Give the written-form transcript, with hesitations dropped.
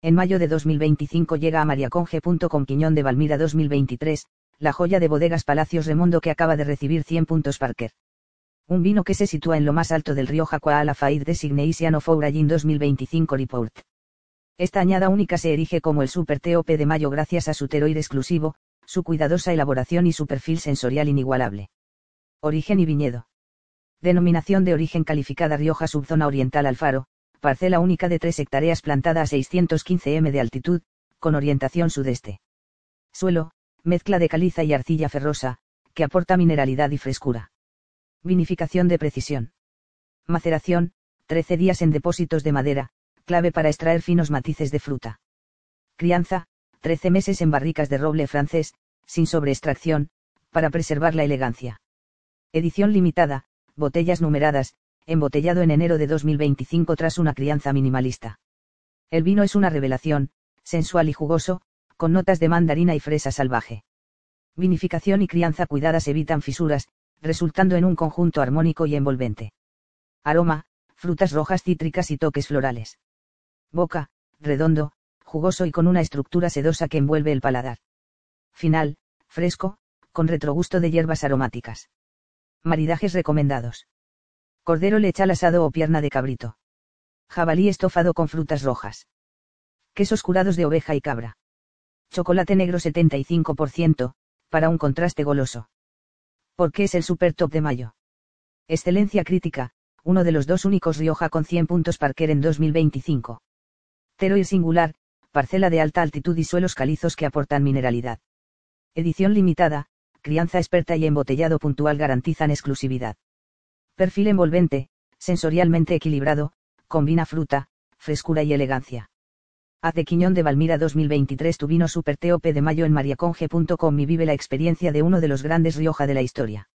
En mayo de 2025 llega a mariaconge.com Quiñón de Valmira 2023, la joya de bodegas Palacios Remondo que acaba de recibir 100 puntos Parker. Un vino que se sitúa en lo más alto del Rioja Qualified Designation of Origin 2025 Report. Esta añada única se erige como el Super TOP de Mayo gracias a su terroir exclusivo, su cuidadosa elaboración y su perfil sensorial inigualable. Origen y viñedo. Denominación de origen calificada Rioja Subzona Oriental Alfaro, parcela única de 3 hectáreas plantada a 615 m de altitud, con orientación sudeste. Suelo, mezcla de caliza y arcilla ferrosa, que aporta mineralidad y frescura. Vinificación de precisión. Maceración, 13 días en depósitos de madera, clave para extraer finos matices de fruta. Crianza, 13 meses en barricas de roble francés, sin sobreextracción, para preservar la elegancia. Edición limitada, botellas numeradas, embotellado en enero de 2025 tras una crianza minimalista. El vino es una revelación, sensual y jugoso, con notas de mandarina y fresa salvaje. Vinificación y crianza cuidadas evitan fisuras, resultando en un conjunto armónico y envolvente. Aroma, frutas rojas cítricas y toques florales. Boca, redondo, jugoso y con una estructura sedosa que envuelve el paladar. Final, fresco, con retrogusto de hierbas aromáticas. Maridajes recomendados. Cordero lechal asado o pierna de cabrito. Jabalí estofado con frutas rojas. Quesos curados de oveja y cabra. Chocolate negro 75%, para un contraste goloso. ¿Por qué es el Super Top de Mayo? Excelencia crítica, uno de los 2 únicos Rioja con 100 puntos Parker en 2025. Terroir singular, parcela de alta altitud y suelos calizos que aportan mineralidad. Edición limitada, crianza experta y embotellado puntual garantizan exclusividad. Perfil envolvente, sensorialmente equilibrado, combina fruta, frescura y elegancia. Haz de Quiñón de Valmira 2023 tu vino Super TOP de Mayo en mariaconge.com y vive la experiencia de uno de los grandes Rioja de la historia.